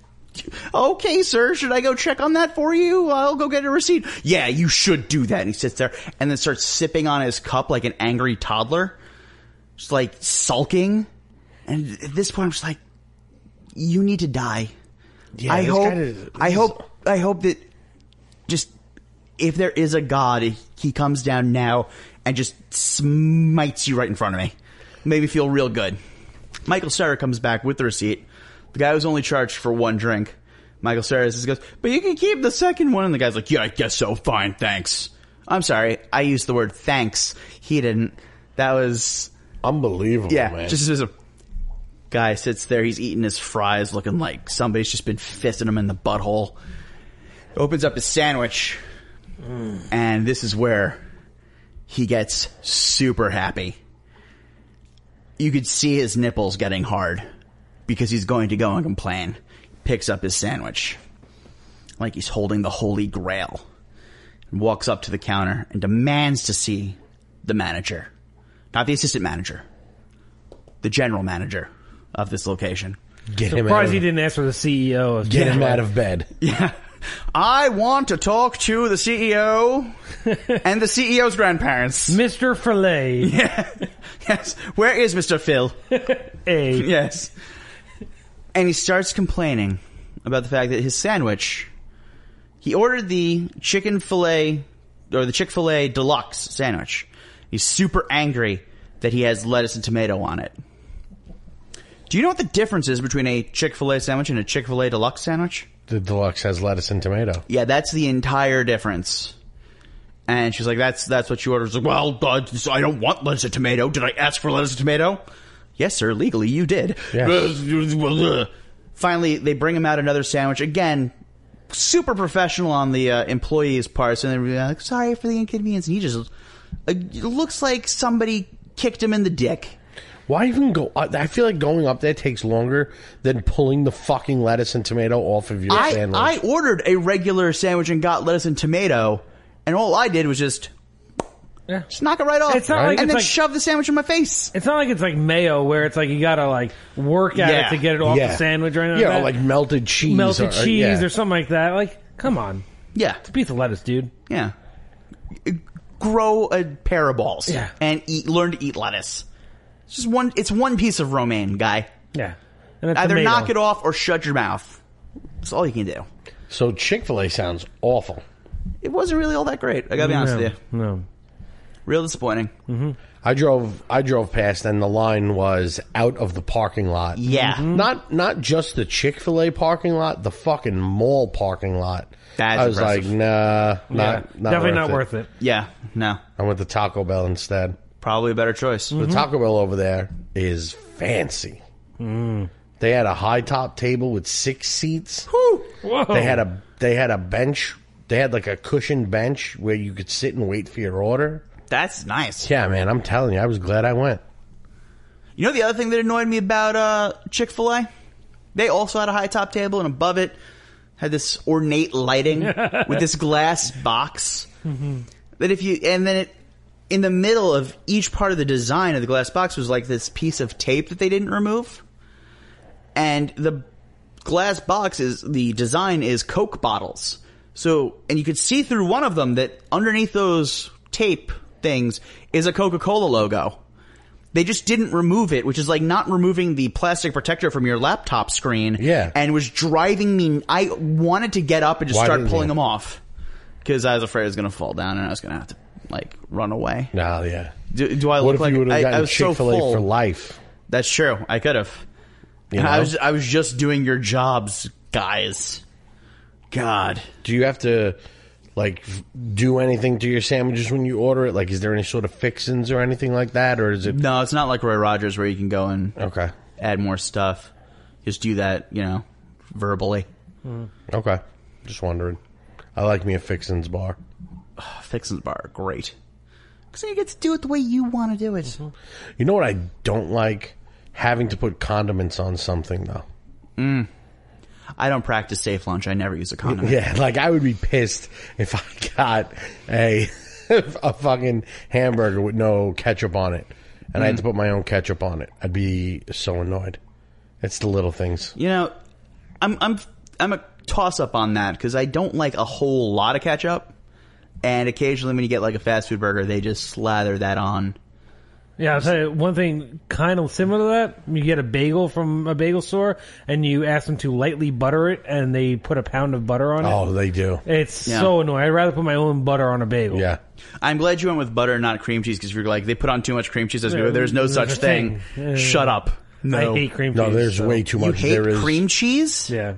Speaker 1: Okay, sir. Should I go check on that for you? I'll go get a receipt. Yeah, you should do that. And he sits there and then starts sipping on his cup like an angry toddler. Just like sulking. And at this point, I'm just like, you need to die.
Speaker 3: Yeah,
Speaker 1: I hope that just if there is a God, he comes down now and just smites you right in front of me. Made me feel real good. Michael Cera comes back with the receipt. The guy was only charged for 1 drink. Michael Cera goes, but you can keep the second one. And the guy's like, yeah, I guess so. Fine, thanks. I'm sorry. I used the word thanks. He didn't. That was...
Speaker 3: unbelievable, man.
Speaker 1: Just as a guy sits there, he's eating his fries looking like somebody's just been fisting him in the butthole. Opens up his sandwich, and this is where he gets super happy. You could see his nipples getting hard because he's going to go and complain. Picks up his sandwich like he's holding the Holy Grail and walks up to the counter and demands to see the manager. Not the assistant manager. The general manager of this location.
Speaker 2: Surprised he didn't ask for the CEO of
Speaker 3: Get him out of bed.
Speaker 1: Yeah. I want to talk to the CEO and the CEO's grandparents.
Speaker 2: Mr. Filet.
Speaker 1: Yeah. Yes. Where is Mr. Phil?
Speaker 2: A.
Speaker 1: Yes. And he starts complaining about the fact that his sandwich, he ordered the chicken filet, or the Chick-fil-A deluxe sandwich. He's super angry that he has lettuce and tomato on it. Do you know what the difference is between a Chick-fil-A sandwich and a Chick-fil-A deluxe sandwich?
Speaker 3: The deluxe has lettuce and tomato.
Speaker 1: Yeah, that's the entire difference. And she's like, that's what you ordered. She's like, well, I don't want lettuce and tomato. Did I ask for lettuce and tomato? Yes, sir. Legally, you did.
Speaker 3: Yeah.
Speaker 1: Finally, they bring him out another sandwich. Again, super professional on the employee's part. And they're like, sorry for the inconvenience. And he just it looks like somebody kicked him in the dick.
Speaker 3: Why even go? I feel like going up there takes longer than pulling the fucking lettuce and tomato off of your sandwich.
Speaker 1: I ordered a regular sandwich and got lettuce and tomato, and all I did was just knock it right off,
Speaker 2: It's not like
Speaker 1: and
Speaker 2: it's
Speaker 1: then
Speaker 2: like-
Speaker 1: shove the sandwich in my face.
Speaker 2: It's not like it's like mayo where it's like you gotta like work at
Speaker 1: Yeah.
Speaker 2: it to get it off the sandwich or anything
Speaker 3: Yeah,
Speaker 2: like that.
Speaker 3: like melted cheese.
Speaker 2: Or something like that. Like, come on.
Speaker 1: Yeah,
Speaker 2: It's a piece of lettuce, dude.
Speaker 1: yeah. Grow a pair of balls,
Speaker 2: Yeah.
Speaker 1: and learn to eat lettuce. It's just one. It's one piece of romaine, guy.
Speaker 2: Yeah. And a
Speaker 1: Either
Speaker 2: tomato.
Speaker 1: knock it off or shut your mouth. That's all you can do.
Speaker 3: So Chick-fil-A sounds awful.
Speaker 1: It wasn't really all that great. I gotta be honest with you.
Speaker 2: No.
Speaker 1: Real disappointing.
Speaker 3: I drove past and the line was out of the parking lot.
Speaker 1: Yeah.
Speaker 3: Not just the Chick-fil-A parking lot, the fucking mall parking lot.
Speaker 1: That's
Speaker 3: I was
Speaker 1: impressive.
Speaker 3: like, nah, not
Speaker 2: Definitely not worth it.
Speaker 1: Yeah. No.
Speaker 3: I went to Taco Bell instead.
Speaker 1: Probably a better choice.
Speaker 3: The Taco Bell over there is fancy. They had a high top table with 6 seats.
Speaker 2: Whoa.
Speaker 3: They had a bench. They had like a cushioned bench where you could sit and wait for your order.
Speaker 1: That's nice.
Speaker 3: Yeah, man, I'm telling you, I was glad I went.
Speaker 1: You know the other thing that annoyed me about Chick-fil-A? They also had a high top table, and above it had this ornate lighting with this glass box. That in the middle of each part of the design of the glass box was like this piece of tape that they didn't remove. And the glass box the design is Coke bottles. So, and you could see through one of them that underneath those tape things is a Coca-Cola logo. They just didn't remove it, which is like not removing the plastic protector from your laptop screen.
Speaker 3: Yeah.
Speaker 1: And was driving me. I wanted to get up and just
Speaker 3: Why
Speaker 1: start
Speaker 3: didn't
Speaker 1: pulling
Speaker 3: you?
Speaker 1: them off. Because I was afraid I was going to fall down and I was going to have to, like, run away.
Speaker 3: No, yeah.
Speaker 1: Do I
Speaker 3: What
Speaker 1: look
Speaker 3: if
Speaker 1: like
Speaker 3: you would have
Speaker 1: I
Speaker 3: gotten
Speaker 1: was so
Speaker 3: Chick-fil-A
Speaker 1: full?
Speaker 3: for life?
Speaker 1: That's true. I could have.
Speaker 3: You
Speaker 1: And
Speaker 3: know?
Speaker 1: I was just doing your jobs, guys. God.
Speaker 3: Do you have to, like, do anything to your sandwiches when you order it? Like, is there any sort of fixins or anything like that? Or is it...
Speaker 1: No, it's not like Roy Rogers where you can go and
Speaker 3: Okay.
Speaker 1: add more stuff. Just do that, verbally.
Speaker 3: Okay. Just wondering. I like me a fixins bar.
Speaker 1: Fixins bar are great. Because then you get to do it the way you want to do it.
Speaker 3: You know what I don't like? Having to put condiments on something, though.
Speaker 1: I don't practice safe lunch. I never use a condiment.
Speaker 3: Yeah, like, I would be pissed if I got a fucking hamburger with no ketchup on it, and I had to put my own ketchup on it. I'd be so annoyed. It's the little things.
Speaker 1: I'm a toss-up on that because I don't like a whole lot of ketchup. And occasionally when you get like a fast food burger, they just slather that on.
Speaker 2: Yeah, I'll tell you one thing kind of similar to that. You get a bagel from a bagel store, and you ask them to lightly butter it, and they put a pound of butter on it.
Speaker 3: Oh, they do.
Speaker 2: It's so annoying. I'd rather put my own butter on a bagel.
Speaker 3: Yeah.
Speaker 1: I'm glad you went with butter and not cream cheese because you're like, they put on too much cream cheese. There's no such thing. Shut up. No.
Speaker 2: I hate cream cheese.
Speaker 3: No, there's
Speaker 2: so-
Speaker 3: way too
Speaker 1: You
Speaker 3: much.
Speaker 1: hate
Speaker 3: There is
Speaker 1: cream cheese?
Speaker 2: Yeah.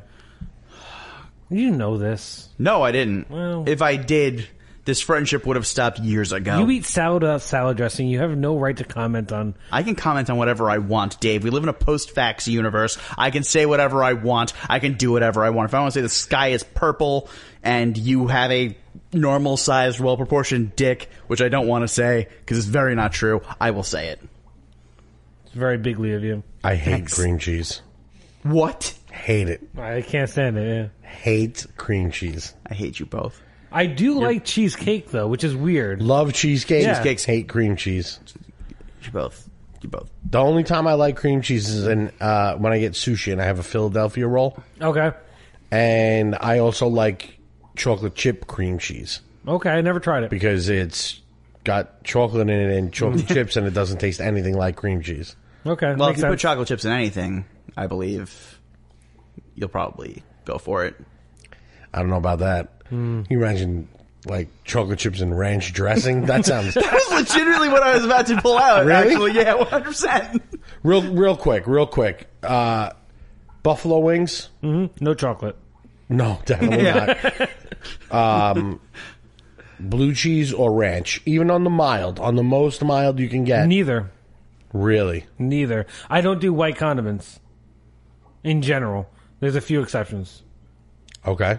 Speaker 2: You know this.
Speaker 1: No, I didn't.
Speaker 2: Well-
Speaker 1: If I did, this friendship would have stopped years ago.
Speaker 2: You eat salad dressing. You have no right to comment on.
Speaker 1: I can comment on whatever I want, Dave. We live in a post-fax universe. I can say whatever I want. I can do whatever I want. If I want to say the sky is purple and you have a normal-sized, well-proportioned dick, which I don't want to say because it's very not true, I will say it.
Speaker 2: It's very bigly of you.
Speaker 3: I hate
Speaker 1: Thanks.
Speaker 3: cream cheese.
Speaker 1: What?
Speaker 3: Hate it.
Speaker 2: I can't stand it. Yeah.
Speaker 3: Hate cream cheese.
Speaker 1: I hate you both.
Speaker 2: I do like cheesecake though, which is weird.
Speaker 3: Love cheesecake.
Speaker 2: Yeah.
Speaker 3: Cheesecakes. Hate cream cheese.
Speaker 1: You both. You both.
Speaker 3: The only time I like cream cheese is when I get sushi and I have a Philadelphia roll.
Speaker 2: Okay.
Speaker 3: And I also like chocolate chip cream cheese
Speaker 2: Okay, I never tried it.
Speaker 3: because it's got chocolate in it and chocolate chips and it doesn't taste anything like cream cheese.
Speaker 2: Okay.
Speaker 1: Well,
Speaker 2: makes
Speaker 1: if you put
Speaker 2: sense.
Speaker 1: chocolate chips in anything, I believe you'll probably go for it.
Speaker 3: I don't know about that. You imagine like chocolate chips and ranch dressing? That sounds
Speaker 1: That was legitimately what I was about to pull out.
Speaker 3: Really?
Speaker 1: Actually, yeah, 100%.
Speaker 3: real quick. Buffalo wings?
Speaker 2: No chocolate.
Speaker 3: No, definitely not. Blue cheese or ranch, even on the most mild you can get.
Speaker 2: Neither.
Speaker 3: Really?
Speaker 2: Neither. I don't do white condiments. In general. There's a few exceptions.
Speaker 3: Okay.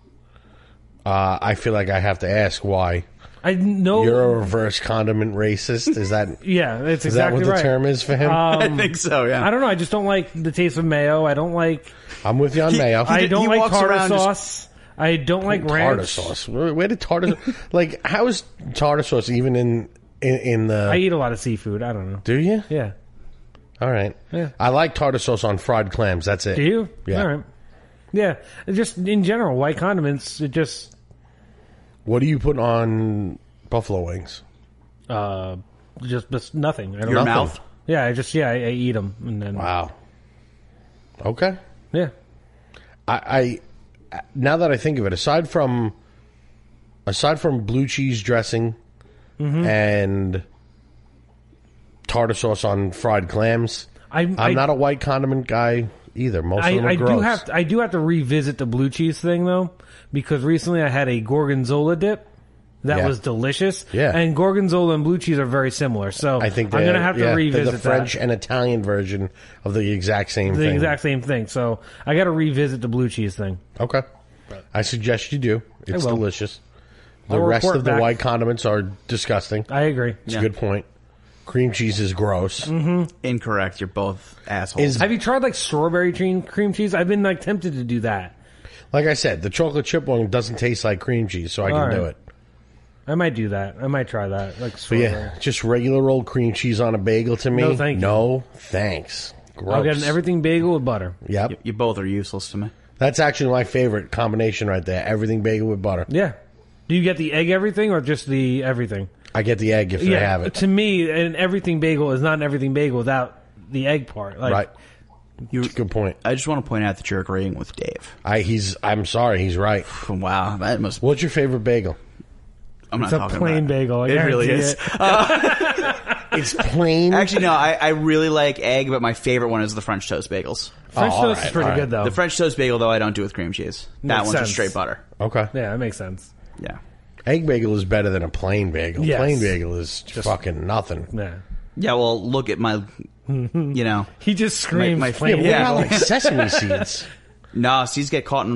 Speaker 3: I feel like I have to ask why.
Speaker 2: I know.
Speaker 3: You're a reverse condiment racist? Is that
Speaker 2: Yeah, that's
Speaker 3: is that
Speaker 2: exactly
Speaker 3: what the
Speaker 2: right.
Speaker 3: term is for him?
Speaker 1: I think so, yeah.
Speaker 2: I don't know. I just don't like the taste of mayo. I don't like.
Speaker 3: I'm with you on mayo.
Speaker 2: I don't
Speaker 1: he
Speaker 2: like
Speaker 1: walks
Speaker 2: tartar
Speaker 1: around just-
Speaker 2: sauce. I don't like
Speaker 3: tartar
Speaker 2: ranch.
Speaker 3: sauce. Where did tartar? Like, how is tartar sauce even in the?
Speaker 2: I eat a lot of seafood. I don't know.
Speaker 3: Do you?
Speaker 2: Yeah.
Speaker 3: All right.
Speaker 2: Yeah.
Speaker 3: I like tartar sauce on fried clams. That's it.
Speaker 2: Do you?
Speaker 3: Yeah.
Speaker 2: All right. Yeah. Just in general, white condiments. It just.
Speaker 3: What do you put on buffalo wings?
Speaker 2: Just nothing. I don't
Speaker 1: Your
Speaker 2: know.
Speaker 1: mouth?
Speaker 2: Yeah. I eat them and then.
Speaker 3: Wow. Okay.
Speaker 2: Yeah.
Speaker 3: I now that I think of it, aside from blue cheese dressing and tartar sauce on fried clams, I'm not a white condiment guy either. Most of them are
Speaker 2: I
Speaker 3: gross.
Speaker 2: do have to revisit the blue cheese thing though, because recently I had a gorgonzola dip, that
Speaker 3: Yeah.
Speaker 2: was delicious.
Speaker 3: Yeah.
Speaker 2: And gorgonzola and blue cheese are very similar. So
Speaker 3: I think
Speaker 2: I'm
Speaker 3: they're-
Speaker 2: going to have to
Speaker 3: they're
Speaker 2: revisit
Speaker 3: the French
Speaker 2: that.
Speaker 3: and Italian version of the exact same
Speaker 2: The
Speaker 3: thing.
Speaker 2: exact same thing. So I got to revisit the blue cheese thing.
Speaker 3: Okay. I suggest you do. It's
Speaker 2: will.
Speaker 3: delicious. The
Speaker 2: I'll
Speaker 3: rest
Speaker 2: report
Speaker 3: of the
Speaker 2: back.
Speaker 3: white condiments are disgusting.
Speaker 2: I agree.
Speaker 3: It's a good point. Cream cheese is gross.
Speaker 1: Incorrect. You're both assholes.
Speaker 3: Is
Speaker 2: Have you tried like strawberry cream cheese? I've been like tempted to do that.
Speaker 3: Like I said, the chocolate chip one doesn't taste like cream cheese, so I can
Speaker 2: All
Speaker 3: do
Speaker 2: right.
Speaker 3: it.
Speaker 2: I might do that. I might try that. Like
Speaker 3: But
Speaker 2: strawberry.
Speaker 3: yeah, just regular old cream cheese on a bagel to me.
Speaker 2: No, thank you.
Speaker 3: No, thanks. Gross.
Speaker 2: I'll get an everything bagel with butter.
Speaker 3: Yep.
Speaker 1: you both are useless to me.
Speaker 3: That's actually my favorite combination right there. Everything bagel with butter.
Speaker 2: Yeah. Do you get the egg everything or just the everything?
Speaker 3: I get the egg if they have it.
Speaker 2: To me, an everything bagel is not an everything bagel without the egg part. Like,
Speaker 3: Right. That's a good point.
Speaker 1: I just want to point out that you're agreeing with Dave.
Speaker 3: I'm sorry, he's right.
Speaker 1: Wow, that must.
Speaker 3: What's your favorite bagel?
Speaker 1: I'm not
Speaker 2: It's a
Speaker 1: talking
Speaker 2: plain
Speaker 1: about
Speaker 2: bagel. I
Speaker 1: It really
Speaker 2: guarantee
Speaker 1: is.
Speaker 2: it.
Speaker 3: It's plain.
Speaker 1: Actually, no. I really like egg, but my favorite one is the French toast bagels.
Speaker 2: French
Speaker 3: all
Speaker 2: toast
Speaker 3: right,
Speaker 2: is pretty
Speaker 3: all right.
Speaker 2: good though.
Speaker 1: The French toast bagel, though, I don't do with cream cheese. That
Speaker 2: Makes
Speaker 1: one's
Speaker 2: sense.
Speaker 1: just straight butter.
Speaker 3: Okay.
Speaker 2: Yeah, that makes sense.
Speaker 1: Yeah.
Speaker 3: Egg bagel is better than a plain bagel.
Speaker 2: Yes.
Speaker 3: Plain bagel is fucking nothing.
Speaker 2: Yeah.
Speaker 1: Yeah. Well, look at my. You know.
Speaker 2: He just screams.
Speaker 1: My-
Speaker 2: plain
Speaker 3: What
Speaker 1: Yeah.
Speaker 3: about
Speaker 2: bagel.
Speaker 3: like sesame seeds?
Speaker 1: No, seeds get caught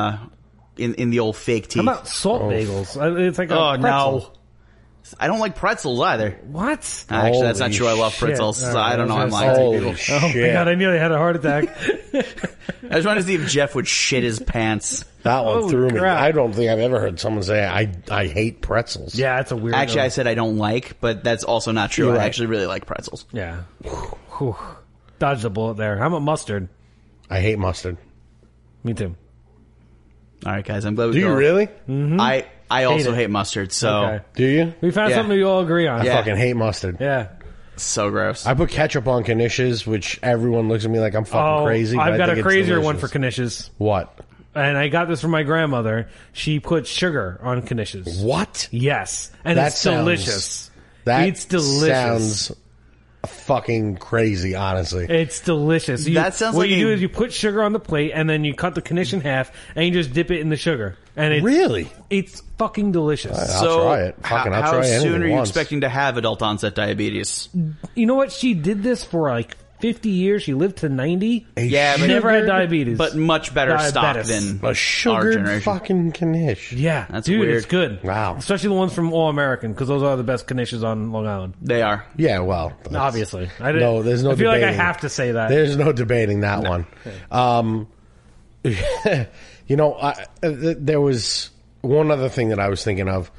Speaker 1: in the old fake teeth.
Speaker 2: How about salt bagels? It's like a
Speaker 1: Oh
Speaker 2: pretzel.
Speaker 1: no. I don't like pretzels either.
Speaker 2: What?
Speaker 1: Actually, that's not
Speaker 3: Holy
Speaker 1: true. I love
Speaker 2: shit.
Speaker 1: pretzels.
Speaker 2: All
Speaker 1: So
Speaker 2: right,
Speaker 1: I don't know.
Speaker 2: I
Speaker 1: I'm
Speaker 2: was
Speaker 1: lying to
Speaker 3: Holy
Speaker 1: people.
Speaker 2: Oh my
Speaker 3: shit.
Speaker 2: god! I nearly had a heart attack.
Speaker 1: I just wanted to see if Jeff would shit his pants.
Speaker 3: That one
Speaker 2: Holy
Speaker 3: threw me.
Speaker 2: crap.
Speaker 3: I don't think I've ever heard someone say I hate pretzels.
Speaker 2: Yeah, that's a weird.
Speaker 1: Actually, I said I don't like, but that's also not true.
Speaker 3: You're
Speaker 1: I
Speaker 3: right.
Speaker 1: actually really like pretzels.
Speaker 2: Yeah. Whew. Dodged a bullet there. How about mustard?
Speaker 3: I hate mustard.
Speaker 2: Me too.
Speaker 1: All right, guys. I'm glad we
Speaker 3: Do you
Speaker 1: go-
Speaker 3: really?
Speaker 1: I also
Speaker 2: it.
Speaker 1: hate mustard. So
Speaker 2: Okay.
Speaker 3: Do you?
Speaker 2: We found
Speaker 1: Yeah.
Speaker 2: something we all agree on.
Speaker 3: I
Speaker 1: Yeah.
Speaker 3: fucking hate mustard.
Speaker 2: Yeah.
Speaker 1: so gross.
Speaker 3: I put ketchup on knishes, which everyone looks at me like I'm fucking crazy. but
Speaker 2: I've
Speaker 3: I
Speaker 2: got
Speaker 3: think
Speaker 2: a
Speaker 3: it's
Speaker 2: crazier one for
Speaker 3: delicious.
Speaker 2: knishes.
Speaker 3: What?
Speaker 2: And I got this from my grandmother. She put sugar on knishes.
Speaker 3: What?
Speaker 2: Yes. And
Speaker 3: That
Speaker 2: it's
Speaker 3: sounds-
Speaker 2: delicious.
Speaker 3: That
Speaker 2: It's delicious.
Speaker 3: sounds fucking crazy, honestly.
Speaker 2: It's delicious.
Speaker 1: That sounds
Speaker 2: what
Speaker 1: like
Speaker 2: you
Speaker 1: a-
Speaker 2: do is you put sugar on the plate and then you cut the knish in half and you just dip it in the sugar. And it's,
Speaker 3: Really?
Speaker 2: it's fucking delicious.
Speaker 3: I'll
Speaker 1: so
Speaker 3: try it. Fucking, I'll
Speaker 1: how
Speaker 3: try anything
Speaker 1: soon are you
Speaker 3: once.
Speaker 1: expecting to have adult onset diabetes?
Speaker 2: You know what? She did this for like 50 years. She lived to 90.
Speaker 1: Yeah, but
Speaker 2: Never had diabetes.
Speaker 1: but much better stock
Speaker 2: Diabetes.
Speaker 1: than
Speaker 3: A
Speaker 1: our
Speaker 3: sugared
Speaker 1: generation.
Speaker 3: fucking knish.
Speaker 2: Yeah,
Speaker 1: That's
Speaker 2: dude,
Speaker 1: weird.
Speaker 2: it's good.
Speaker 3: Wow.
Speaker 2: Especially the ones from All American because those are the best knishes on Long Island.
Speaker 1: They are.
Speaker 3: Yeah, well, that's-
Speaker 2: Obviously,
Speaker 3: No, there's no
Speaker 2: I feel like I
Speaker 3: debating.
Speaker 2: have to say that.
Speaker 3: There's no debating that one. You know, there was one other thing that I was thinking of.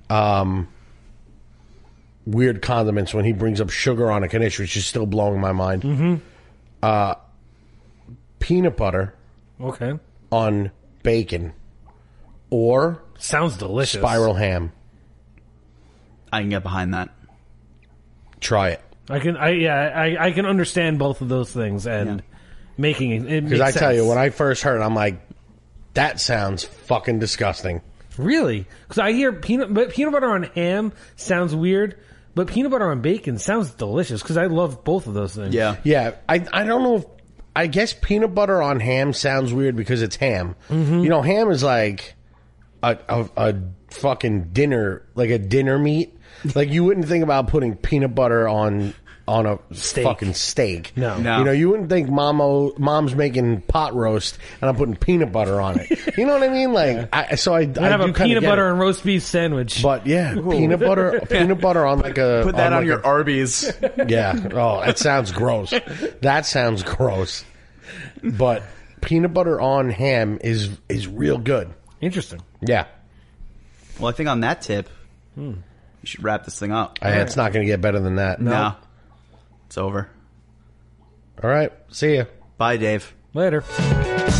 Speaker 3: Weird condiments when he brings up sugar on a knish, which is still blowing my mind. Mm-hmm. Peanut butter
Speaker 2: Okay,
Speaker 3: on bacon or
Speaker 2: sounds delicious.
Speaker 3: spiral ham.
Speaker 1: I can get behind that.
Speaker 3: Try it.
Speaker 2: I can understand both of those things and making it.
Speaker 3: Because I tell you, when I first heard it, I'm like, that sounds fucking disgusting.
Speaker 2: really, because I hear peanut butter on ham sounds weird, but peanut butter on bacon sounds delicious. Because I love both of those things.
Speaker 1: Yeah.
Speaker 3: Yeah, I don't know if... I guess peanut butter on ham sounds weird because it's ham.
Speaker 2: Mm-hmm.
Speaker 3: You know, ham is like a fucking dinner, like a dinner meat. Like, you wouldn't think about putting peanut butter on a
Speaker 2: Steak.
Speaker 3: fucking steak.
Speaker 2: No.
Speaker 1: No.
Speaker 3: You know, you wouldn't think mom's making pot roast and I'm putting peanut butter on it. You know what I mean? Like, I
Speaker 2: I have a
Speaker 3: do kinda
Speaker 2: peanut
Speaker 3: get
Speaker 2: butter
Speaker 3: it.
Speaker 2: and roast beef sandwich.
Speaker 3: But yeah, peanut butter on like a...
Speaker 1: Put that on
Speaker 3: like
Speaker 1: your
Speaker 3: a-
Speaker 1: Arby's.
Speaker 3: Yeah. Oh, that sounds gross. That sounds gross. But peanut butter on ham is real good.
Speaker 2: Interesting.
Speaker 3: Yeah.
Speaker 1: Well, I think on that tip, you should wrap this thing up.
Speaker 3: It's not going to get better than that.
Speaker 1: No. It's over.
Speaker 3: All right. See ya.
Speaker 1: Bye, Dave.
Speaker 2: Later.